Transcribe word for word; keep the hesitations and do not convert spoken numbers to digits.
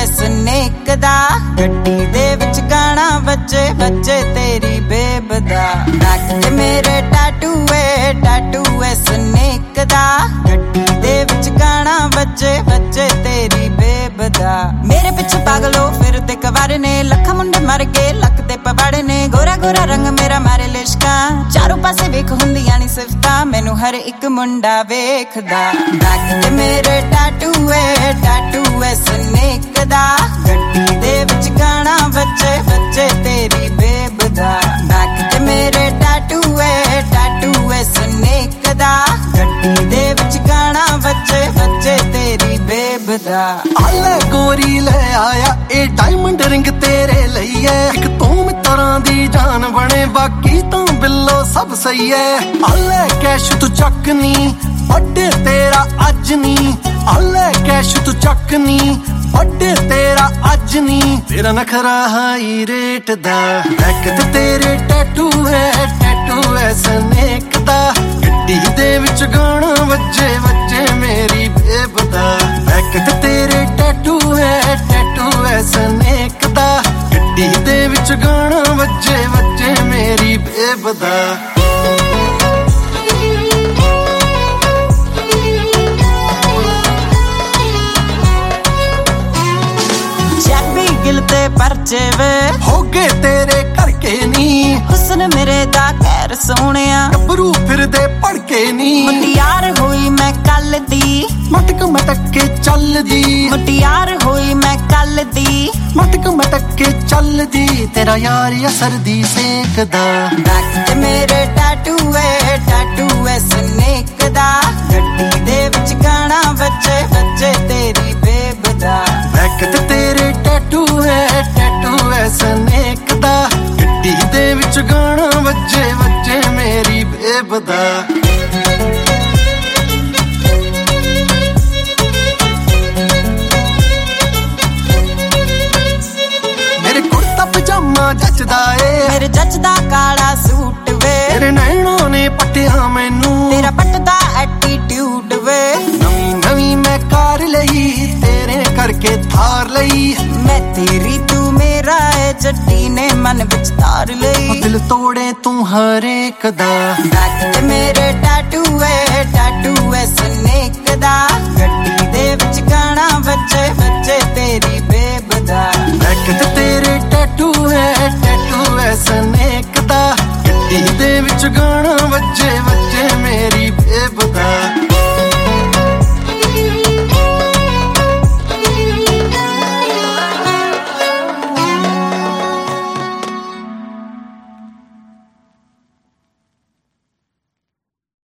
ਐ ਸਨੇਕ ਦਾ ਗੱਡੀ ਦੇ ਵਿੱਚ ਗਾਣਾ ਵੱਜੇ ਵੱਜੇ ਤੇਰੀ ਬੇਬ ਦਾ ਨੱਕ ਤੇ ਮੇਰੇ ਟੈਟੂ ਏ ਟੈਟੂ ਐ ਸਨੇਕ ਦਾ ਗੱਡੀ ਦੇ ਵਿੱਚ ਗਾਣਾ ਵੱਜੇ ਵੱਜੇ ਤੇਰੀ ਬੇਬ ਦਾ ਮੇਰੇ ਪਿੱਛੇ ਪਾਗਲੋ ਫਿਰਦੇ ਕਵਾਰੇ ਨੇ ਲੱਖਾਂ ਮੁੰਡੇ ਮਰ ਗਏ ਲੱਕ ਦੇ ਪਵਾੜੇ ਨੇ ਗੋਰਾ ਗੋਰਾ ਰੰਗ ਮੇਰਾ ਮਾਰੇ ਲਿਸ਼ਕਾਂ ਚਾਰੋਂ ਪਾਸੇ ਵੇਖ ਹੁੰਦੀਆਂ ਨੀ ਸਿਫਤਾਂ ਮੈਨੂੰ ਹਰ ਇੱਕ ਮੁੰਡਾ ਵੇਖਦਾ ਨੱਕ ਤੇ ਮੇਰੇ ਟੈਟੂ ਏ ਟੈਟੂ ਐ ਸਨੇਕ ਦਾ ਗੱਡੀ ਦੇ ਵਿੱਚ ਗਾਣਾ ਵੱਜੇ ਵੱਜੇ ਤੇਰੀ ਬੇਬ ਦਾ ਨੱਕ ਤੇ ਮੇਰੇ ਟੈਟੂ ਏ ਟੈਟੂ ਐ ਸਨੇਕ ਦਾ ਗੱਡੀ ਦੇ ਵਿੱਚ ਗਾਣਾ ਵੱਜੇ ਵੱਜੇ ਤੇਰੀ ਬੇਬ ਦਾ ਆਲੇ ਗੋਰੀ ਲੈ ਆਇਆ ਇਹ ਡਾਇਮੰਡ ਰਿੰਗ ਤੇਰੇ ਲਈ ਐ ਇੱਕ ਤੂੰ ਮਿੱਤਰਾਂ ਦੀ ਜਾਨ ਬਣੇ ਬਾਕੀ ਤਾਂ ਬਿੱਲੋ ਸਭ ਸਹੀ ਐ ਆਲੇ ਕੈਸ਼ ਤੂੰ ਚੱਕ ਨੀ ਵੱਡੇ ਤੇਰਾ ਅੱਜ ਨੀ ਆਲੇ ਕੈਸ਼ ਤੂੰ ਚੱਕ ਨੀ ਵੱਡੇ ਤੇਰਾ ਅੱਜ ਨੀ ਤੇਰਾ ਨਖਰਾ ਹਾਈ ਰੇਟ ਦਾ ਬੈਕ ਤੇ ਤੇਰੇ ਟੈਟੂ ਹੈ ਟੈਟੂ ਐ ਸਨੇਕ ਦਾ ਗੱਡੀ ਦੇ ਵਿੱਚ ਗਾਣਾ ਵੱਜੇ ਵੱਜੇ ਮੇਰੀ ਬੇਬ ਦਾ ਬੈਕ ਤੇ ਤੇਰੇ ਟੈਟੂ ਹੈ ਟੈਟੂ ਐ ਸਨੇਕ ਦਾ ਗੱਡੀ ਦੇ ਵਿੱਚ ਗਾਣਾ ਵੱਜੇ ਵੱਜੇ ਮੇਰੀ ਬੇਬ ਦਾ ਗਿਲ ਤੇ ਪਰਚੇ ਵੇ ਹੋ ਗਏ ਤੇਰੇ ਕਰਕੇ ਨੀ ਹੁਸਨ ਮੇਰੇ ਦਾ ਕਹਿਰ ਸੋਹਣਿਆ ਗੱਭਰੂ ਫਿਰਦੇ ਭੜਕੇ ਨੀ ਮੁਟਿਆਰ ਹੋਈ ਮੈਂ ਕੱਲ ਦੀ ਮਟਕ ਮਟਕ ਕੇ ਚੱਲਦੀ ਮੁਟਿਆਰ ਹੋਈ ਮੈਂ ਕੱਲ ਦੀ ਮਟਕ ਮਟਕ ਕੇ ਚੱਲਦੀ ਤੇਰਾ ਯਾਰ ਅਸਰ ਦੀ ਸੇਕਦਾ ਨੱਕ ਤੇ ਮੇਰੇ ਟੈਟੂ ਏ ਟੈਟੂ ਐ ਸਨੇਕ ਦਾ ਗੱਡੀ ਦੇ ਵਿੱਚ ਗਾਣਾ ਵੱਜੇ ਵੱਜੇ ਤੇਰੀ ਬੇਬ ਦਾ ਬੈਕ ਤੇ ਤੇਰੇ ਟੈਟੂ ਹੈ ਟੈਟੂ ਐ ਸਨੇਕ ਦਾ ਗੱਡੀ ਦੇ ਵਿੱਚ ਗਾਣਾ ਵੱਜੇ ਵੱਜੇ ਮੇਰੀ ਬੇਬ ਦਾ ਮੇਰੇ ਕੁੜਤਾ ਪਜਾਮਾ ਜੱਚਦਾ ਏ ਮੇਰੇ ਜੱਚਦਾ ਕਾਲਾ ਸੂਟ ਵੇ ਤੇਰੇ ਨੈਣਾਂ ਨੇ ਪੱਟਿਆ ਮੈਨੂੰ ਤੇਰਾ ਪੱਟਦਾ ਐਟੀਟਿਊਡ ਵੇ ਨਵੀਂ ਨਵੀਂ ਮੈਂ ਕਾਰ ਲਈ ਤੇਰੇ ਕਰਕੇ ਥਾਰ ਲਈ ਮੈਂ ਤੇਰੀ ਤੂੰ ਮੇਰਾ ਏ ਜੱਟੀ ਨੇ ਮਨ ਵਿੱਚ ਤਾਰ ਲਈ ਦਿਲ ਤੋੜੇ ਤੂੰ ਹਰੇਕ ਦਾ ਨੱਕ ਤੇ ਮੇਰੇ ਟੈਟੂ ਏ ਟੈਟੂ ਐ ਸਨੇਕ ਦਾ ਗੱਡੀ ਦੇ ਵਿੱਚ ਗਾਣਾ ਵੱਜੇ ਵੱਜੇ ਤੇਰੀ ਬੇਬ ਦਾ ਬੈਕ ਤੇ ਤੇਰੇ ਟੈਟੂ ਹੈ ਟੈਟੂ ਐ ਸਨੇਕ ਦਾ ਗੱਡੀ ਦੇ ਵਿੱਚ ਗਾਣਾ ਵੱਜੇ